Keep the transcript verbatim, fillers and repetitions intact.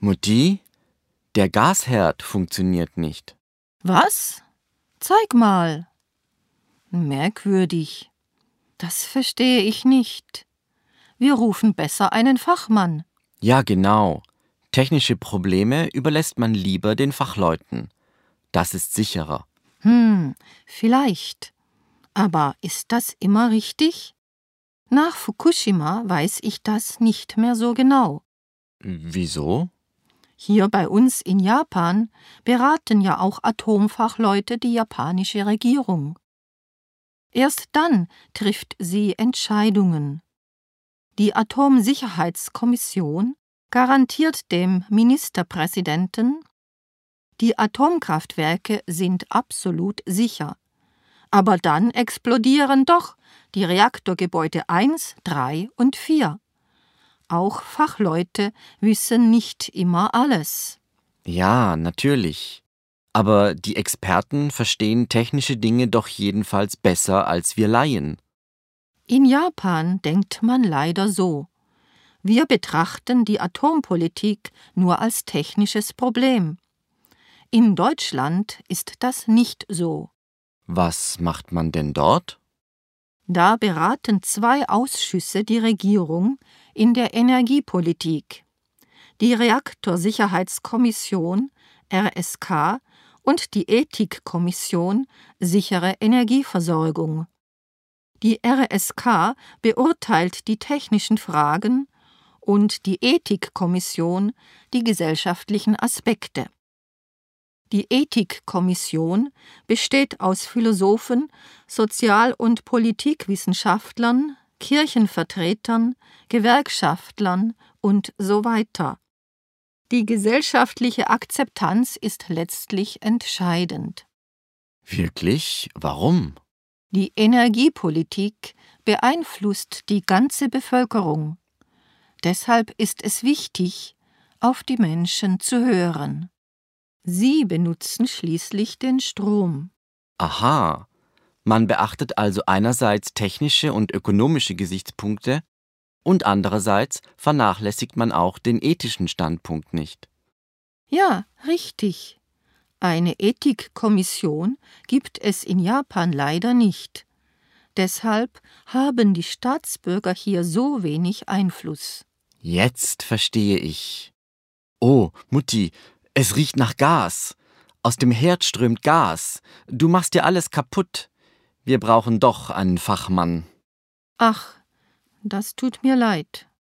Mutti, der Gasherd funktioniert nicht. Was? Zeig mal. Merkwürdig. Das verstehe ich nicht. Wir rufen besser einen Fachmann. Ja, genau. Technische Probleme überlässt man lieber den Fachleuten. Das ist sicherer. Hm, vielleicht. Aber ist das immer richtig? Nach Fukushima weiß ich das nicht mehr so genau. Wieso? Hier bei uns in Japan beraten ja auch Atomfachleute die japanische Regierung. Erst dann trifft sie Entscheidungen. Die Atomsicherheitskommission garantiert dem Ministerpräsidenten, die Atomkraftwerke sind absolut sicher. Aber dann explodieren doch die Reaktorgebäude eins, drei und vier. Auch Fachleute wissen nicht immer alles. Ja, natürlich. Aber die Experten verstehen technische Dinge doch jedenfalls besser als wir Laien. In Japan denkt man leider so. Wir betrachten die Atompolitik nur als technisches Problem. In Deutschland ist das nicht so. Was macht man denn dort? Da beraten zwei Ausschüsse die Regierung in der Energiepolitik. Die Reaktorsicherheitskommission R S K und die Ethikkommission Sichere Energieversorgung. Die R S K beurteilt die technischen Fragen und die Ethikkommission die gesellschaftlichen Aspekte. Die Ethikkommission besteht aus Philosophen, Sozial- und Politikwissenschaftlern, Kirchenvertretern, Gewerkschaftlern und so weiter. Die gesellschaftliche Akzeptanz ist letztlich entscheidend. Wirklich? Warum? Die Energiepolitik beeinflusst die ganze Bevölkerung. Deshalb ist es wichtig, auf die Menschen zu hören. Sie benutzen schließlich den Strom. Aha. Man beachtet also einerseits technische und ökonomische Gesichtspunkte und andererseits vernachlässigt man auch den ethischen Standpunkt nicht. Ja, richtig. Eine Ethikkommission gibt es in Japan leider nicht. Deshalb haben die Staatsbürger hier so wenig Einfluss. Jetzt verstehe ich. Oh, Mutti, es riecht nach Gas. Aus dem Herd strömt Gas. Du machst dir alles kaputt. Wir brauchen doch einen Fachmann. Ach, das tut mir leid.